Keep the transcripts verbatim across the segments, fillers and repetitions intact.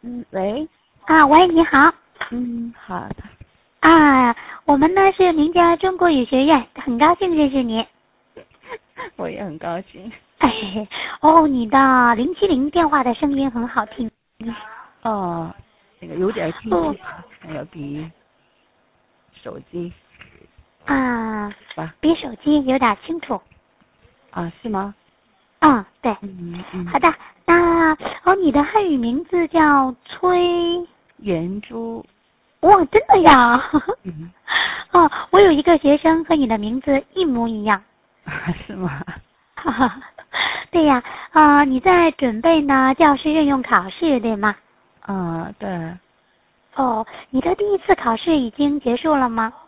嗯，喂， 啊，喂，你好。 嗯，好的。 啊，我们呢是名家中国语学院，很高兴认识你。 我也很高兴。 哎，哦，你的零七零电话的声音很好听。 哦，那个有点清哦晰吧，那个比手机啊， 吧？ 比手机有点清楚。 啊，是吗？ 嗯，对。 嗯嗯。 好的，那哦，你的汉语名字叫崔。 圆珠。 哇，真的呀？ 嗯。 哦，我有一个学生和你的名字一模一样。 是吗？ 哈哈，对呀，啊、你在准备呢教师任用考试对吗？ 啊，对。 哦，你的第一次考试已经结束了吗？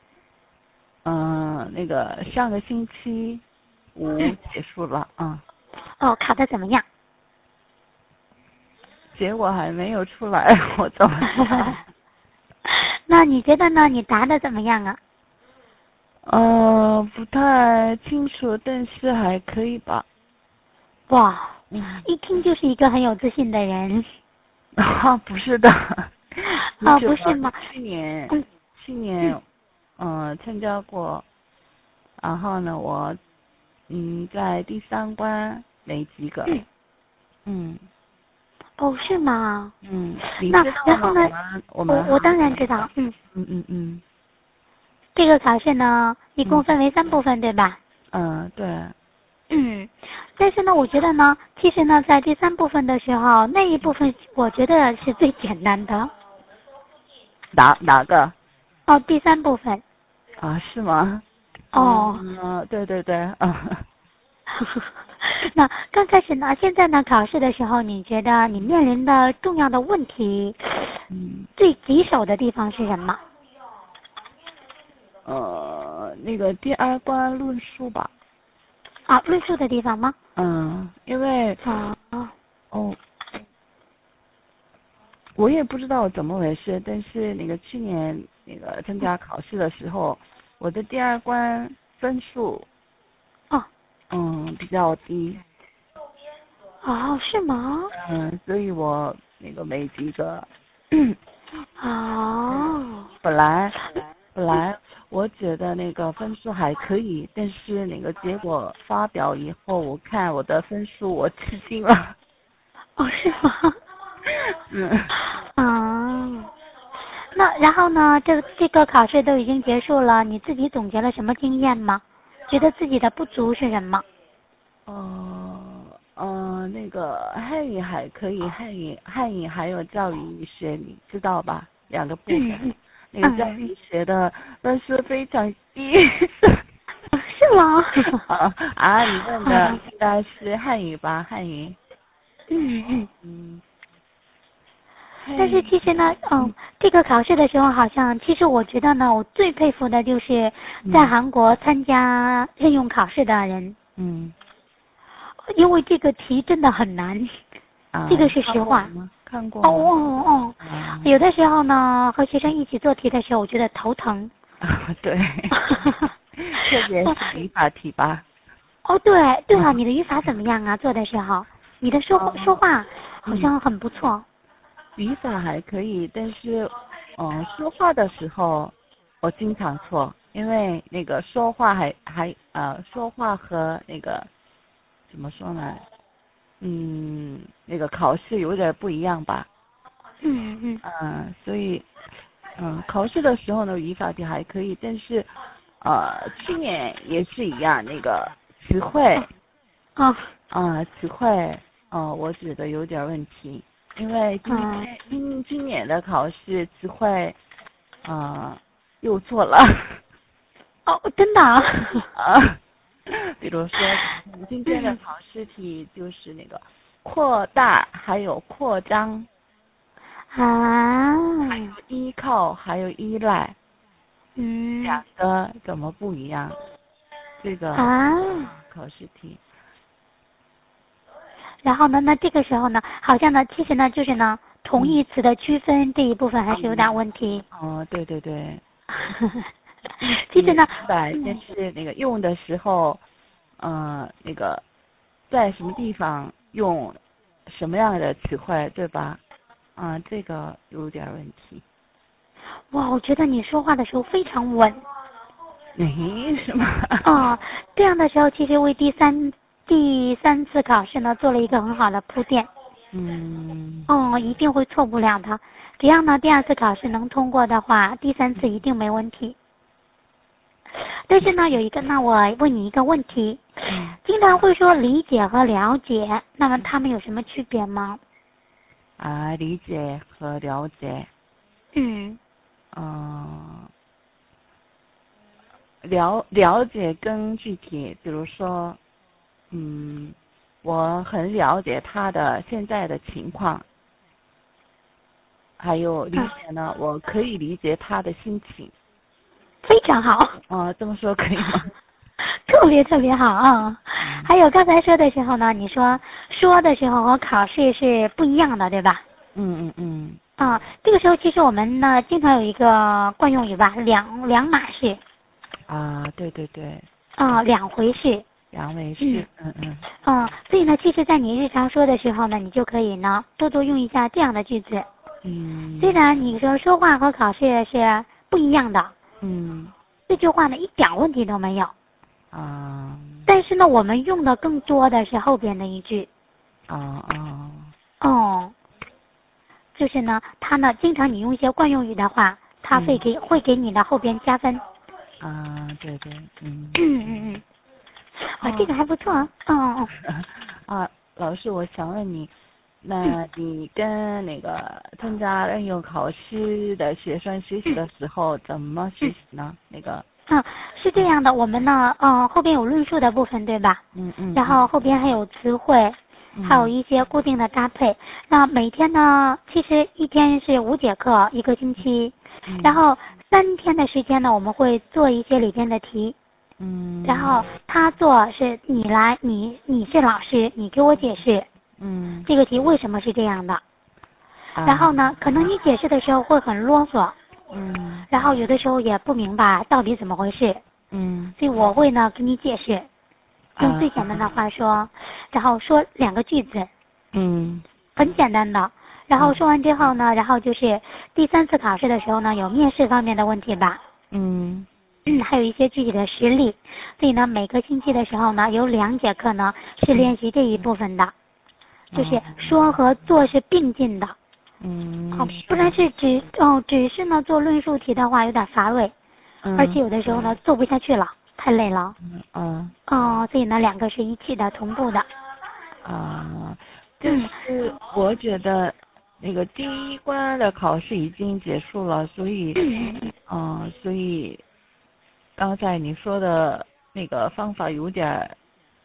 嗯，那个上个星期五结束了啊。 哦，考得怎么样？ 结果还没有出来，我怎么知道？ 那你觉得呢？你答的怎么样啊？ 呃，不太清楚，但是还可以吧。 哇， 嗯。 一听就是一个很有自信的人。 啊，不是的。 哦， 是我不是吗？ 去年嗯去年嗯、呃参加过，然后呢我嗯在第三关没及格。 嗯。 嗯哦，是吗？ 嗯，你那知道吗？ 然后呢？ 我们我们我我当然知道，嗯。 嗯嗯嗯这个考试呢，一共嗯分为三部分，对吧？ 嗯，对。 嗯，但是呢，我觉得呢，其实呢，在第三部分的时候，那一部分我觉得是最简单的。 哪哪个？ 哦，第三部分。 啊，是吗？ 哦。 嗯，对对对。嗯。 那刚开始呢，现在呢，考试的时候，你觉得你面临的重要的问题， 嗯最棘手的地方是什么？ 呃，那个第二关论述吧。 啊，论述的地方吗？ 嗯，因为啊。 哦，我也不知道怎么回事，但是那个去年那个参加考试的时候，我的第二关分数哦。 嗯比较低。 哦，是吗？ 嗯，所以我那个没及格。 哦。 本来本来我觉得那个分数还可以，但是那个结果发表以后，我看我的分数，我吃惊了。 哦，是吗？ 嗯。 啊。那然后呢？这这个考试都已经结束了，你自己总结了什么经验吗？觉得自己的不足是什么？ 哦，呃，那个汉语还可以，汉语汉语还有教育学，你知道吧？两个部分。 嗯那个教嗯育学的分数非常低。 是吗？ 啊啊，你问的啊应该是汉语吧？汉语。 嗯嗯。 嗯。 但是其实呢，嗯，这个考试的时候，好像其实我觉得呢，我最佩服的就是在韩国参加任用考试的人。 嗯。 因为这个题真的很难， 啊， 这个是实话。 看过哦吗？ 哦哦， 啊。 有的时候呢，和学生一起做题的时候，我觉得头疼。 啊，对。特别是语法题吧。 哦，对对啊，你的语法怎么样啊？做的时候，你的说话、 哦说话好像很不错。 语法还可以，但是，嗯，说话的时候我经常错，因为那个说话还还呃说话和那个怎么说呢？嗯，那个考试有点不一样吧。 嗯嗯。 嗯，所以嗯考试的时候呢，语法题还可以，但是呃去年也是一样，那个词汇哦。 啊词汇哦我觉得有点问题。因为今嗯。 天今今年的考试词汇，啊、又错了。 哦，真的啊？ 啊，比如说今天的考试题就是那个扩大，还有扩张， 啊。 依靠还有依赖， 嗯。 两个怎么不一样？这个啊。 考试题。 然后呢，那这个时候呢，好像呢，其实呢，就是呢，同义词的区分这一部分还是有点问题。 哦，对对对。 其实呢， 明白，但是那个用的时候，呃，那个在什么地方用什么样的词汇，对吧？ 啊，这个有点问题。 哇，我觉得你说话的时候非常稳。 没什么。 哦，这样的时候其实为第三第三次考试呢做了一个很好的铺垫。 嗯。 哦，一定会错不了的。只要呢第二次考试能通过的话，第三次一定没问题。但是呢，有一个，那我问你一个问题， 嗯， 经常会说理解和了解，那么它们有什么区别吗？ 啊，理解和了解。 嗯。 嗯，了了解更具体，比如说，嗯，我很了解他的现在的情况，还有理解呢，我可以理解他的心情。 非常好。 啊，这么说可以吗？ 特别特别好啊！ 嗯、 还有刚才说的时候呢，你说说的时候和考试是不一样的，对吧？ 嗯嗯嗯。 啊，这个时候其实我们呢经常有一个惯用语吧，两两码事。 啊，对对对。 啊，两回事。 两回事。嗯嗯。 嗯，所以呢，其实，在你日常说的时候呢，你就可以呢多多用一下这样的句子。 嗯。 虽然你说说话和考试是不一样的。 嗯。 这句话呢一点问题都没有。 啊。 但是呢，我们用的更多的是后边的一句。 啊啊。 哦。就是呢，他呢，经常你用一些惯用语的话，他会给、嗯、会给你的后边加分。 啊，对对，嗯。 嗯嗯嗯。啊，这个还不错啊。哦。 啊，老师，我想问你，那你跟那个参加任用考试的学生学习的时候，怎么学习呢？那个。 嗯，是这样的，我们呢，嗯，后边有论述的部分，对吧？ 嗯嗯。 然后后边还有词汇。还有一些固定的搭配。那每天呢，其实一天是五节课，一个星期。嗯、然后三天的时间呢，我们会做一些里边的题。 嗯。 然后他做是你来，你你是老师，你给我解释。 嗯。 这个题为什么是这样的？ 啊、 然后呢，可能你解释的时候会很啰嗦。 嗯。 然后有的时候也不明白到底怎么回事。 嗯。 所以我会呢给你解释。用最简单的话说， 啊、 然后说两个句子， 嗯， 很简单的。然后说完之后呢，然后就是第三次考试的时候呢，有面试方面的问题吧， 嗯， 嗯，还有一些具体的实例。所以呢，每个星期的时候呢，有两节课呢是练习这一部分的，嗯、就是说和做是并进的， 嗯， 哦，不然是只哦只是呢做论述题的话有点乏味，嗯、而且有的时候呢做不下去了。太累了。 嗯。 哦，所以呢，两个是一起的，同步的。 啊，就是我觉得那个第一关的考试已经结束了，所以，嗯，所以刚才你说的那个方法有点，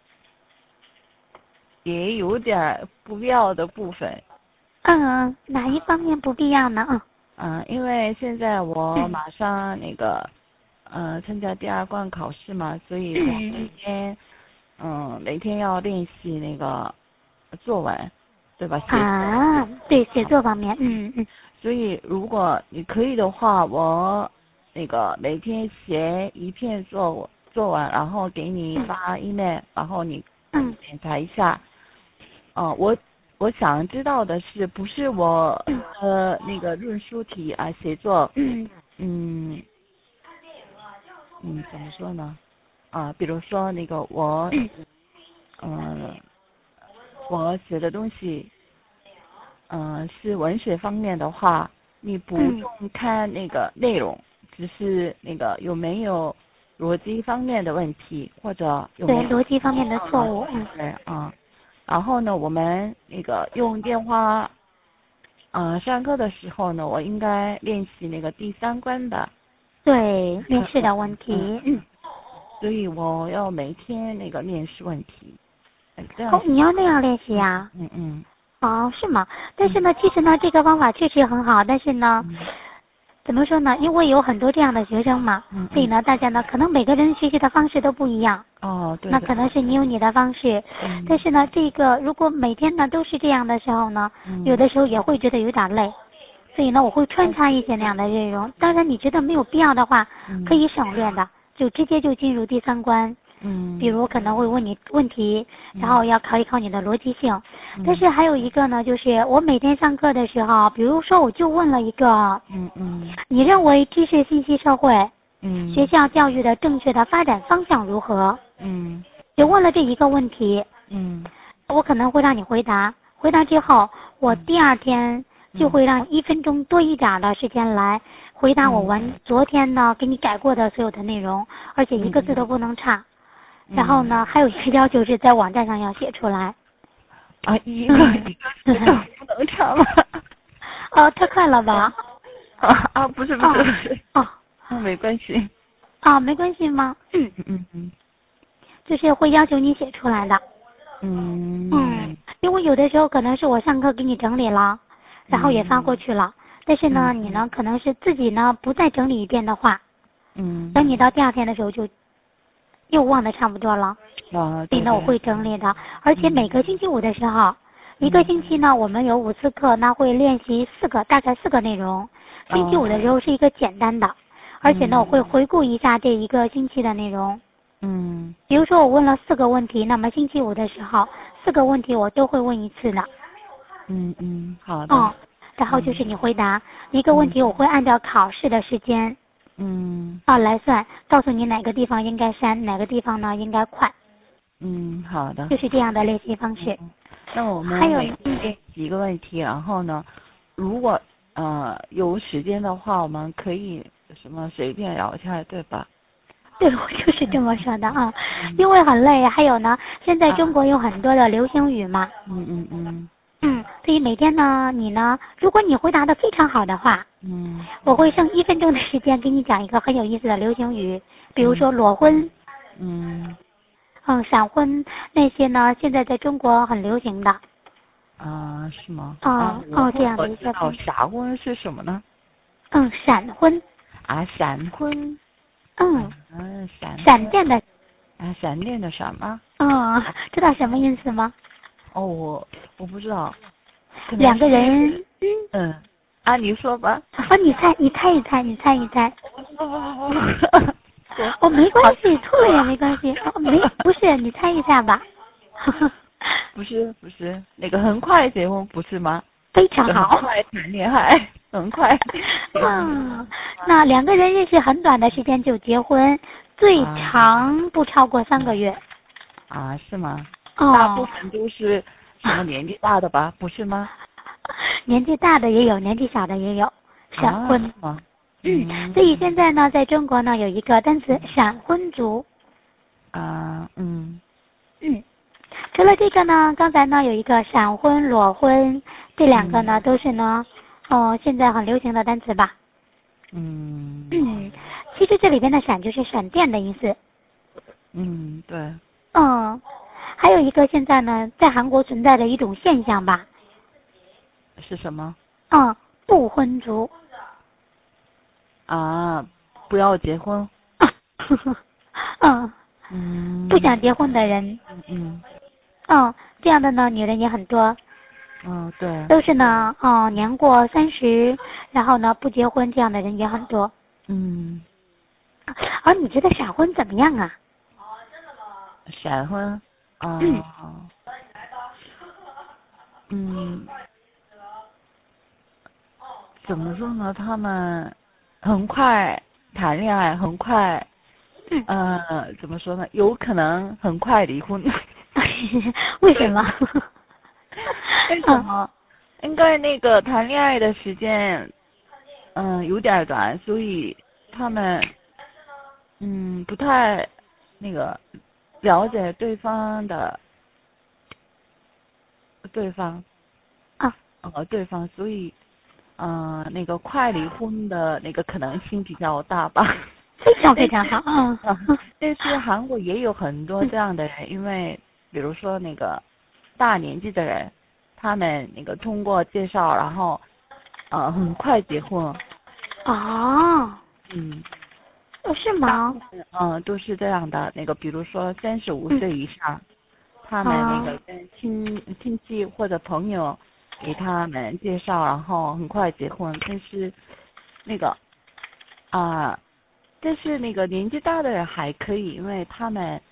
也有点不必要的部分。 嗯，哪一方面不必要呢？嗯。 嗯，因为现在我马上那个。呃，参加第二关考试嘛，所以我每天，嗯，每天要练习那个作文，对吧？写啊，对，写作方面，嗯嗯。 所以如果你可以的话，我那个每天写一篇作作文，然后给你发 email，、嗯、然后你嗯检查一下。哦、呃，我我想知道的是，不是我呃那个论述题啊，写作，嗯嗯。嗯，怎么说呢？啊，比如说那个我，嗯、呃，我写的东西，嗯、呃，是文学方面的话，你不用看那个内容，只是那个有没有逻辑方面的问题，或者有没有对逻辑方面的错误。嗯。 对啊，然后呢，我们那个用电话，呃，上课的时候呢，我应该练习那个第三关的。 对，面试的问题。嗯。嗯， 所以我要每天那个面试问题。 哦，你要那样练习呀？ 嗯嗯。 哦，是吗？但是呢，其实呢，这个方法确实很好，但是呢，嗯、怎么说呢？因为有很多这样的学生嘛，嗯嗯所以呢，大家呢，可能每个人学习的方式都不一样。 哦，对。 那可能是你有你的方式，嗯、但是呢，这个如果每天呢都是这样的时候呢，嗯、有的时候也会觉得有点累。所以呢，我会穿插一些那样的内容。当然，你觉得没有必要的话，可以省略的，就直接就进入第三关。 嗯， 比如可能会问你问题，然后要考一考你的逻辑性。 嗯、 但是还有一个呢，就是我每天上课的时候，比如说我就问了一个， 嗯嗯， 你认为知识信息社会， 嗯， 学校教育的正确的发展方向如何？ 嗯， 只问了这一个问题， 嗯， 我可能会让你回答，回答之后，我第二天就会让一分钟多一点的时间来回答我完昨天呢给你改过的所有的内容，而且一个字都不能差。然后呢，还有一个要求是在网站上要写出来。 啊，一个一个字都不能差吗？ 哦，太快了吧？ 啊啊，不是不是不是。 哦， 那没关系。 啊，没关系吗？ 嗯嗯嗯。 就是会要求你写出来的。 嗯。 嗯，因为有的时候可能是我上课给你整理了，然后也发过去了，但是呢，你呢可能是自己呢不再整理一遍的话， 嗯， 等你到第二天的时候就又忘得差不多了。 啊， 所以呢，我会整理的，而且每个星期五的时候，一个星期呢我们有五次课，那会练习四个大概四个内容。星期五的时候是一个简单的，而且呢我会回顾一下这一个星期的内容。 嗯， 比如说我问了四个问题，那么星期五的时候，四个问题我都会问一次的。 嗯嗯，好的。 哦，然后就是你回答一个问题，我会按照考试的时间， 嗯， 啊来算，告诉你哪个地方应该删，哪个地方呢应该快。 嗯，好的。 就是这样的练习方式。 嗯、那我们还有每天练习一个问题，然后呢，如果呃有时间的话，我们可以什么随便聊一下，对吧？ 对，我就是这么说的啊，因为很累。还有呢，现在中国有很多的流行语嘛。 嗯嗯嗯。 嗯，所以每天呢，你呢，如果你回答的非常好的话， 嗯， 我会剩一分钟的时间给你讲一个很有意思的流行语，比如说裸婚。 嗯。 嗯，闪婚那些呢，现在在中国很流行的。 啊，是吗？ 哦、 啊、 哦，这样的一些。 哦，闪婚是什么呢？ 嗯，闪婚。 啊，闪婚。 嗯。 嗯，闪。 闪电的。 啊，闪电的闪吗？ 嗯，知道什么意思吗？ 哦，我我不知道。 两个人。 嗯。啊，你说吧。 啊，你猜，你猜一猜，你猜一猜。 不不不不。 哦，没关系，错了也没关系。哦，没，不是，你猜一下吧。 不是不是，那个很快结婚不是吗？ 非常好。 很快谈恋爱，很快。 嗯，那两个人认识很短的时间就结婚，最长不超过三个月。 啊，是吗？ 哦。 大部分都是什么年纪大的吧？不是吗？ 年纪大的也有，年纪小的也有。闪婚。 啊、 嗯，所以现在呢，在中国呢有一个单词闪婚族。 啊，嗯。 嗯，除了这个呢，刚才呢有一个闪婚、裸婚，这两个呢、嗯、都是呢，哦，现在很流行的单词吧。 嗯。 嗯，其实这里边的闪就是闪电的意思。 嗯，对。 嗯，还有一个现在呢，在韩国存在的一种现象吧。 是什么？ 嗯，不婚族。 啊，不要结婚。 嗯。 嗯。 不想结婚的人。 嗯嗯。 嗯，这样的呢，女人也很多。 嗯，对。 都是呢，哦，年过三十，然后呢不结婚这样的人也很多。 嗯。 而你觉得闪婚怎么样啊？ 闪婚啊。 嗯。 嗯。怎么说呢？他们很快谈恋爱，很快， 嗯、 呃，怎么说呢？有可能很快离婚。 为什么？ 为什么？应该那个谈恋爱的时间，嗯、呃，有点短，所以他们，嗯，不太那个了解对方的对方。 啊。 呃，对方，所以。嗯、呃，那个快离婚的那个可能性比较大吧。 非常非常好。嗯。 但是韩国也有很多这样的人，嗯、因为比如说那个大年纪的人，他们那个通过介绍，然后呃很快结婚。 哦。 嗯。 是吗？ 嗯、呃，都是这样的。那个比如说三十五岁以上，嗯、他们那个跟亲亲戚或者朋友。给他们介绍，然后很快结婚，但是那个啊、呃，但是那个年纪大的人还可以，因为他们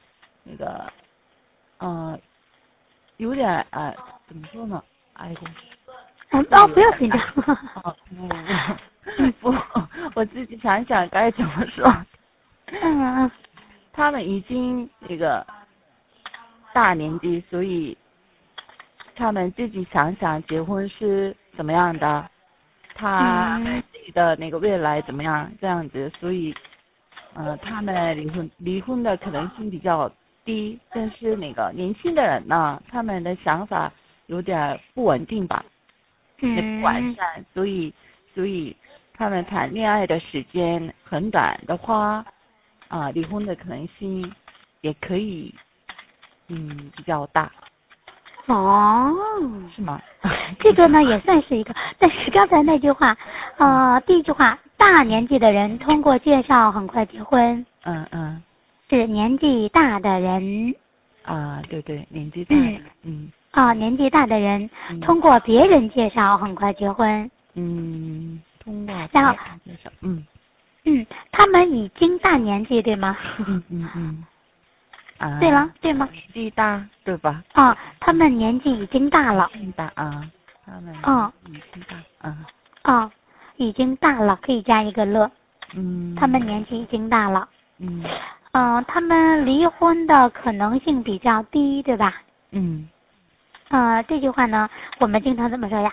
那个，呃，有点呃，怎么说呢？哎呦， 嗯，哦，不要紧张。 哦，不不，我自己想想该怎么说。 嗯嗯。 他们已经那个大年纪，所以他们自己想想结婚是怎么样的，他们自己的那个未来怎么样这样子，所以呃他们离婚离婚的可能性比较低，但是那个年轻的人呢，他们的想法有点不稳定吧，也不完善，所以所以他们谈恋爱的时间很短的话，啊、呃、离婚的可能性也可以嗯比较大。 哦， 是吗？ 这个呢也算是一个，但是刚才那句话，呃，第一句话，大年纪的人通过介绍很快结婚。 嗯嗯。 是年纪大的人。 啊，对对，年纪大的。嗯。嗯啊，年纪大的人、嗯、通过别人介绍很快结婚。 嗯，通过别人介绍。嗯。 嗯，他们已经大年纪，对吗？ 嗯嗯嗯。啊。 对了，对吗？ 年纪大，对吧？ 啊，他们年纪已经大了。 年纪大啊，他们。 嗯。 已经大。啊。 啊，已经大了，可以加一个乐。 嗯。 他们年纪已经大了。 嗯。 嗯、呃，他们离婚的可能性比较低，对吧？ 嗯。 呃，这句话呢，我们经常怎么说呀？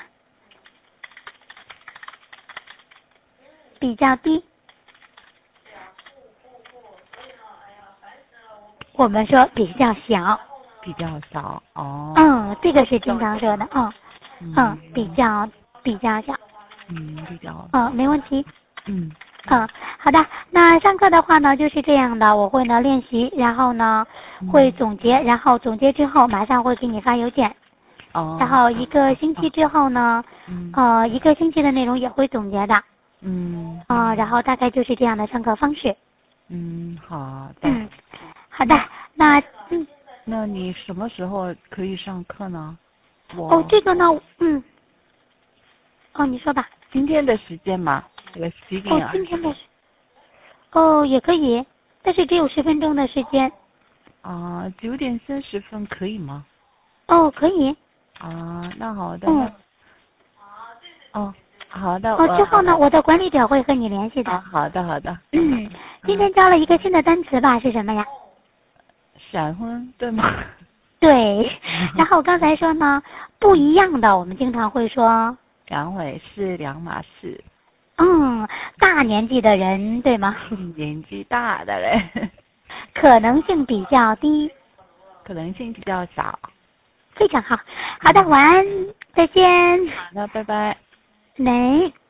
比较低。我们说比较小。 比较小哦。 嗯，这个是经常说的。嗯。 嗯, 嗯，比较比较小。 嗯，比较。 嗯，没问题。 嗯。 嗯，好的。那上课的话呢，就是这样的，我会呢练习，然后呢会总结，然后总结之后马上会给你发邮件。 哦。 然后一个星期之后呢， 嗯、 呃，一个星期的内容也会总结的。 嗯。 啊、呃，然后大概就是这样的上课方式。 嗯，好的。 嗯，好的。那嗯， 那你什么时候可以上课呢？我。 哦，这个呢，嗯。哦，你说吧。 今天的时间嘛，这个几点啊？ 哦，今天的时。哦，也可以，但是只有十分钟的时间。 啊，九点三十分可以吗？ 哦，可以。 啊，那好的。 嗯。 哦，好的。 哦，之后呢，我的管理者会和你联系的。 啊，好的好的。 嗯，今天教了一个新的单词吧，是什么呀？ 闪婚，对吗？ 对。然后刚才说呢，不一样的，我们经常会说。 两回事，两码事。 嗯，大年纪的人，对吗？ 年纪大的人。 可能性比较低。 可能性比较少。 非常好。好的，晚安，再见。 好的，拜拜。 没。